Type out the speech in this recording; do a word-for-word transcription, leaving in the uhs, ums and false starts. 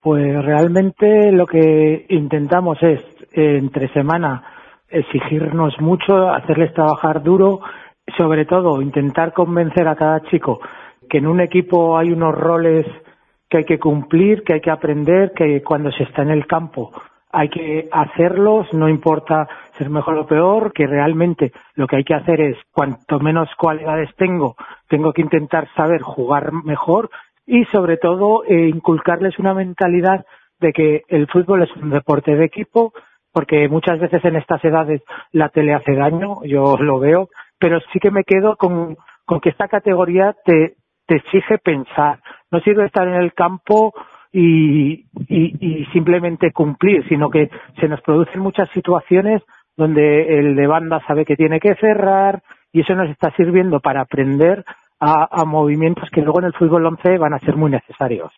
Pues realmente lo que intentamos es, eh, entre semana, exigirnos mucho, hacerles trabajar duro, sobre todo intentar convencer a cada chico que en un equipo hay unos roles que hay que cumplir, que hay que aprender, que cuando se está en el campo hay que hacerlos, no importa ser mejor o peor, que realmente lo que hay que hacer es, cuanto menos cualidades tengo, tengo que intentar saber jugar mejor y sobre todo eh, inculcarles una mentalidad de que el fútbol es un deporte de equipo, porque muchas veces en estas edades la tele hace daño, yo lo veo, pero sí que me quedo con, con que esta categoría te, te exige pensar. No sirve estar en el campo y, y, y simplemente cumplir, sino que se nos producen muchas situaciones donde el de banda sabe que tiene que cerrar y eso nos está sirviendo para aprender a, a movimientos que luego en el fútbol once van a ser muy necesarios.